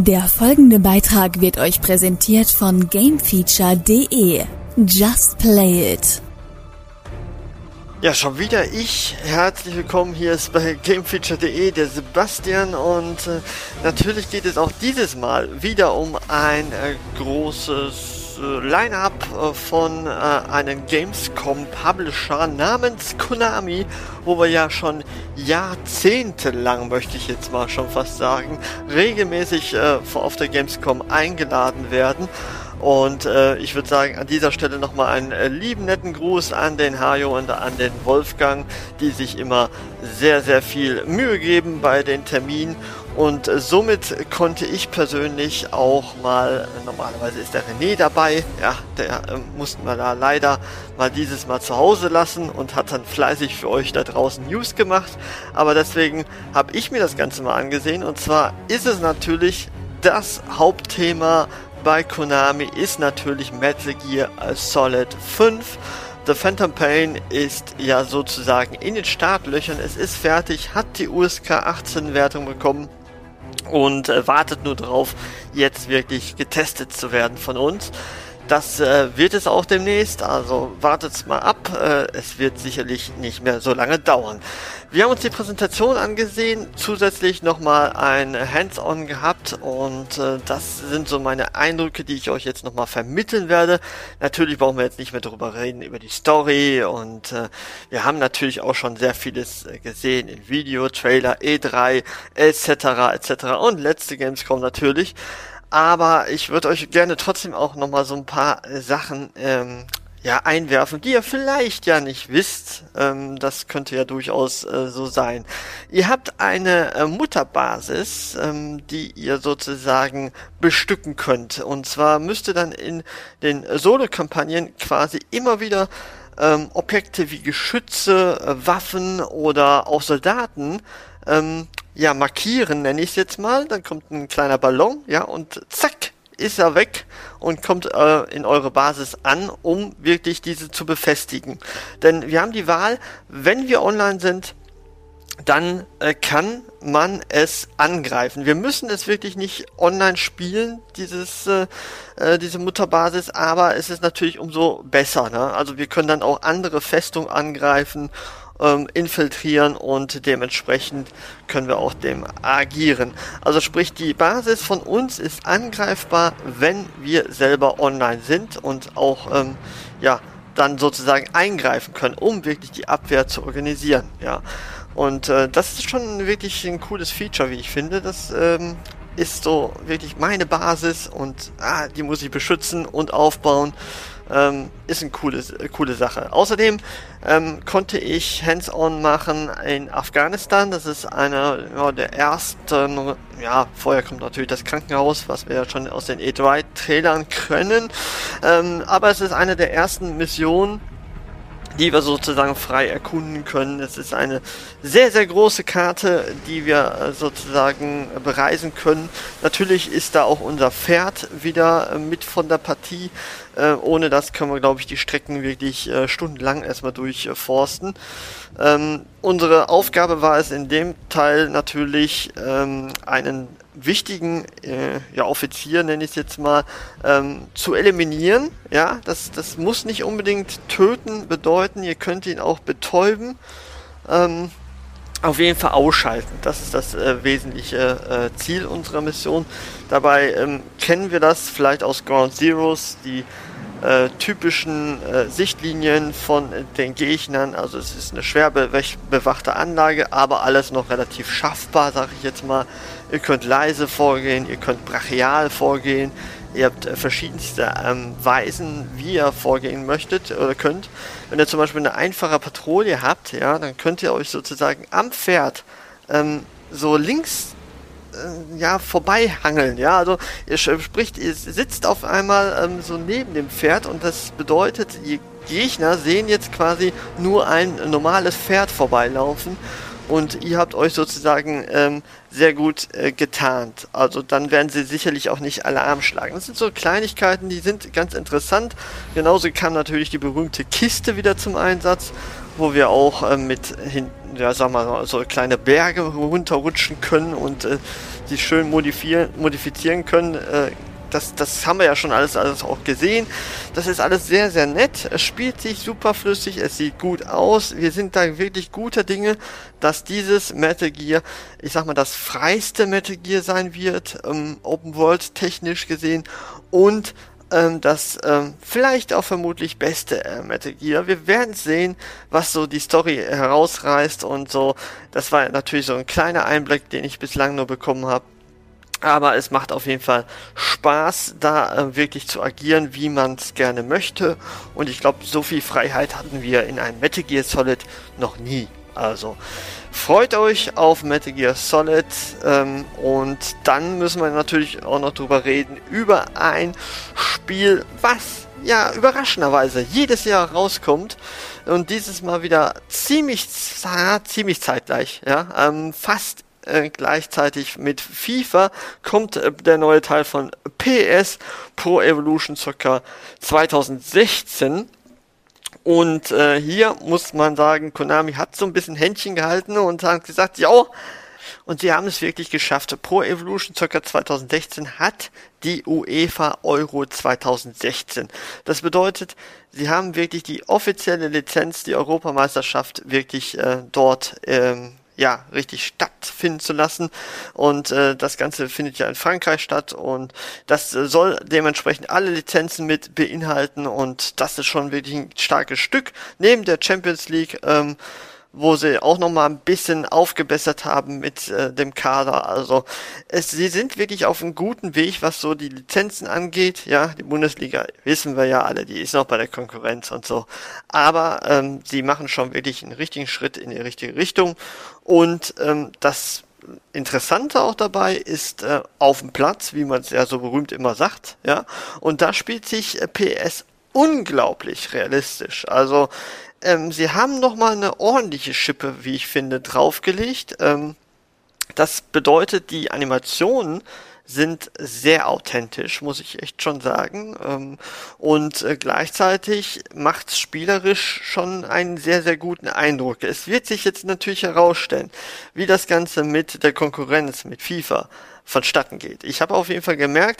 Der folgende Beitrag wird euch präsentiert von Gamefeature.de. Just play it. Ja, schon wieder ich. Herzlich willkommen, hier ist bei Gamefeature.de der Sebastian und natürlich geht es auch dieses Mal wieder um ein großes Line-Up von einem Gamescom-Publisher namens Konami, wo wir ja schon jahrzehntelang, möchte ich jetzt mal schon fast sagen, regelmäßig auf der Gamescom eingeladen werden. Und ich würde sagen, an dieser Stelle nochmal einen lieben, netten Gruß an den Hajo und an den Wolfgang, die sich immer sehr, sehr viel Mühe geben bei den Terminen. Und somit konnte ich persönlich auch mal, normalerweise ist der René dabei, ja, der mussten wir da leider mal dieses Mal zu Hause lassen und hat dann fleißig für euch da draußen News gemacht. Aber deswegen habe ich mir das Ganze mal angesehen, und zwar ist es natürlich das Hauptthema bei Konami ist natürlich Metal Gear Solid 5. The Phantom Pain ist ja sozusagen in den Startlöchern. Es ist fertig, hat die USK 18 Wertung bekommen und wartet nur drauf, jetzt wirklich getestet zu werden von uns. Das wird es auch demnächst, also wartet's mal ab, es wird sicherlich nicht mehr so lange dauern. Wir haben uns die Präsentation angesehen, zusätzlich nochmal ein Hands-on gehabt und das sind so meine Eindrücke, die ich euch jetzt nochmal vermitteln werde. Natürlich brauchen wir jetzt nicht mehr darüber reden, über die Story, und wir haben natürlich auch schon sehr vieles gesehen in Video, Trailer, E3, etc. und letzte Gamescom natürlich. Aber ich würde euch gerne trotzdem auch nochmal so ein paar Sachen einwerfen, die ihr vielleicht ja nicht wisst. Das könnte ja durchaus so sein. Ihr habt eine Mutterbasis, die ihr sozusagen bestücken könnt. Und zwar müsst ihr dann in den Solo-Kampagnen quasi immer wieder Objekte wie Geschütze, Waffen oder auch Soldaten markieren, nenne ich es jetzt mal. Dann kommt ein kleiner Ballon, ja, und zack, ist er weg und kommt in eure Basis an, um wirklich diese zu befestigen. Denn wir haben die Wahl, wenn wir online sind, dann kann man es angreifen. Wir müssen es wirklich nicht online spielen, diese Mutterbasis, aber es ist natürlich umso besser, ne? Also wir können dann auch andere Festungen angreifen, infiltrieren, und dementsprechend können wir auch dem agieren. Also sprich, die Basis von uns ist angreifbar, wenn wir selber online sind und auch dann sozusagen eingreifen können, um wirklich die Abwehr zu organisieren. Ja. Und das ist schon wirklich ein cooles Feature, wie ich finde. Das ist so wirklich meine Basis, und die muss ich beschützen und aufbauen. Ist eine coole Sache. Außerdem konnte ich Hands-on machen in Afghanistan. Das ist einer der ersten, vorher kommt natürlich das Krankenhaus, was wir ja schon aus den E3-Trailern können. Aber es ist eine der ersten Missionen, die wir sozusagen frei erkunden können. Es ist eine sehr, sehr große Karte, die wir sozusagen bereisen können. Natürlich ist da auch unser Pferd wieder mit von der Partie. Ohne das können wir, glaube ich, die Strecken wirklich stundenlang erstmal durchforsten. Unsere Aufgabe war es in dem Teil natürlich, einen wichtigen Offizier, nenne ich es jetzt mal, zu eliminieren. Ja, das muss nicht unbedingt töten bedeuten, ihr könnt ihn auch betäuben. Auf jeden Fall ausschalten. Das ist das wesentliche Ziel unserer Mission. Dabei kennen wir das vielleicht aus Ground Zeroes, die typischen Sichtlinien von den Gegnern. Also es ist eine schwer bewachte Anlage, aber alles noch relativ schaffbar, sage ich jetzt mal. Ihr könnt leise vorgehen, ihr könnt brachial vorgehen. Ihr habt verschiedenste Weisen, wie ihr vorgehen möchtet oder könnt. Wenn ihr zum Beispiel eine einfache Patrouille habt, ja, dann könnt ihr euch sozusagen am Pferd so links vorbei hangeln, ja, also ihr sitzt auf einmal so neben dem Pferd, und das bedeutet, die Gegner sehen jetzt quasi nur ein normales Pferd vorbeilaufen, und ihr habt euch sozusagen sehr gut getarnt. Also dann werden sie sicherlich auch nicht Alarm schlagen. Das sind so Kleinigkeiten, die sind ganz interessant. Genauso kam natürlich die berühmte Kiste wieder zum Einsatz, wo wir auch mit ja, sag mal, so kleine Berge runterrutschen können und die schön modifizieren können. Das haben wir ja schon alles auch gesehen. Das ist alles sehr, sehr nett. Es spielt sich super flüssig, es sieht gut aus. Wir sind da wirklich guter Dinge, dass dieses Metal Gear, ich sag mal, das freiste Metal Gear sein wird, Open World technisch gesehen, und das vielleicht auch vermutlich beste Metal Gear. Wir werden sehen, was so die Story herausreißt und so. Das war natürlich so ein kleiner Einblick, den ich bislang nur bekommen habe. Aber es macht auf jeden Fall Spaß, da wirklich zu agieren, wie man es gerne möchte. Und ich glaube, so viel Freiheit hatten wir in einem Metal Gear Solid noch nie. Also freut euch auf Metal Gear Solid. Und dann müssen wir natürlich auch noch drüber reden, über ein Spiel, was ja überraschenderweise jedes Jahr rauskommt. Und dieses Mal wieder ziemlich zeitgleich, ja, fast gleichzeitig mit FIFA kommt der neue Teil von PS, Pro Evolution Soccer 2016. Und hier muss man sagen, Konami hat so ein bisschen Händchen gehalten und hat gesagt, ja, und sie haben es wirklich geschafft. Pro Evolution Soccer 2016 hat die UEFA Euro 2016. Das bedeutet, sie haben wirklich die offizielle Lizenz, die Europameisterschaft wirklich dort richtig stattfinden zu lassen, und das Ganze findet ja in Frankreich statt, und das soll dementsprechend alle Lizenzen mit beinhalten, und das ist schon wirklich ein starkes Stück, neben der Champions League, wo sie auch nochmal ein bisschen aufgebessert haben mit dem Kader. Also sie sind wirklich auf einem guten Weg, was so die Lizenzen angeht. Ja, die Bundesliga, wissen wir ja alle, die ist noch bei der Konkurrenz und so. Aber sie machen schon wirklich einen richtigen Schritt in die richtige Richtung. Und das Interessante auch dabei ist auf dem Platz, wie man es ja so berühmt immer sagt. Ja, und da spielt sich PS unglaublich realistisch. Also sie haben nochmal eine ordentliche Schippe, wie ich finde, draufgelegt. Das bedeutet, die Animationen sind sehr authentisch, muss ich echt schon sagen. Und gleichzeitig macht es spielerisch schon einen sehr, sehr guten Eindruck. Es wird sich jetzt natürlich herausstellen, wie das Ganze mit der Konkurrenz, mit FIFA vonstatten geht. Ich habe auf jeden Fall gemerkt,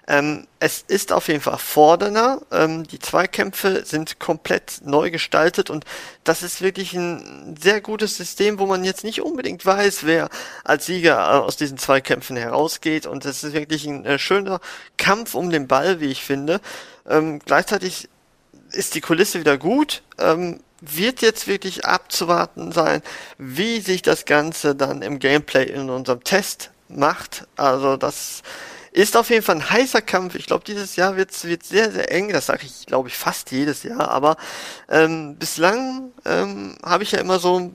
es ist auf jeden Fall fordernder. Die Zweikämpfe sind komplett neu gestaltet, und das ist wirklich ein sehr gutes System, wo man jetzt nicht unbedingt weiß, wer als Sieger aus diesen Zweikämpfen herausgeht, und es ist wirklich ein schöner Kampf um den Ball, wie ich finde. Gleichzeitig ist die Kulisse wieder gut. Wird jetzt wirklich abzuwarten sein, wie sich das Ganze dann im Gameplay in unserem Test macht. Also das ist auf jeden Fall ein heißer Kampf. Ich glaube, dieses Jahr wird sehr, sehr eng. Das sage ich, glaube ich, fast jedes Jahr. Aber bislang habe ich ja immer so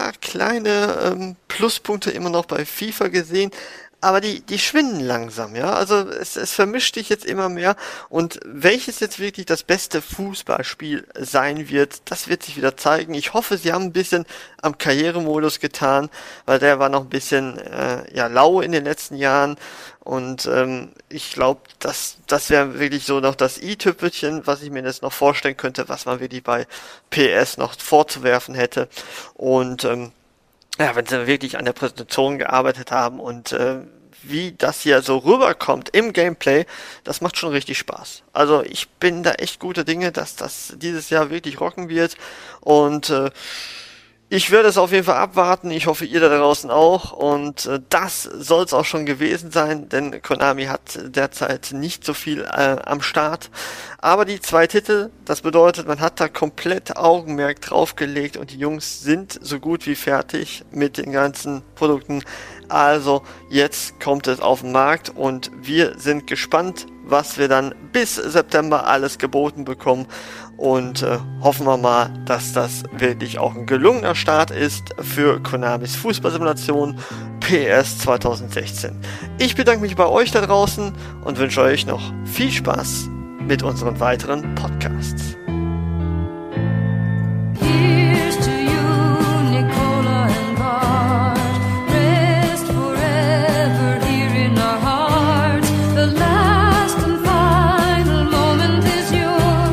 kleine Pluspunkte immer noch bei FIFA gesehen. Aber die schwinden langsam, ja. Also es vermischt sich jetzt immer mehr. Und welches jetzt wirklich das beste Fußballspiel sein wird, das wird sich wieder zeigen. Ich hoffe, sie haben ein bisschen am Karrieremodus getan, weil der war noch ein bisschen lau in den letzten Jahren. Und ich glaube, das wäre wirklich so noch das i-Tüpfelchen, was ich mir jetzt noch vorstellen könnte, was man wirklich bei PS noch vorzuwerfen hätte. Und wenn sie wirklich an der Präsentation gearbeitet haben und wie das hier so rüberkommt im Gameplay, das macht schon richtig Spaß. Also ich bin da echt guter Dinge, dass das dieses Jahr wirklich rocken wird, und ich werde es auf jeden Fall abwarten. Ich hoffe, ihr da draußen auch, und das soll es auch schon gewesen sein, denn Konami hat derzeit nicht so viel am Start. Aber die 2 Titel, das bedeutet, man hat da komplett Augenmerk draufgelegt, und die Jungs sind so gut wie fertig mit den ganzen Produkten. Also jetzt kommt es auf den Markt, und wir sind gespannt, was wir dann bis September alles geboten bekommen, und hoffen wir mal, dass das wirklich auch ein gelungener Start ist für Konamis Fußballsimulation PS 2016. Ich bedanke mich bei euch da draußen und wünsche euch noch viel Spaß mit unseren weiteren Podcasts.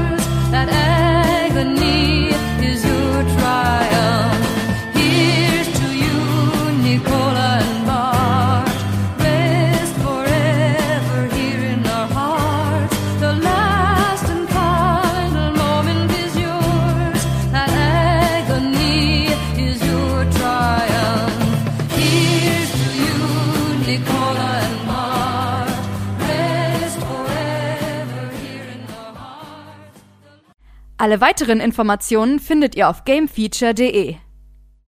Agony is your triumph. Here's Alle weiteren Informationen findet ihr auf gamefeature.de.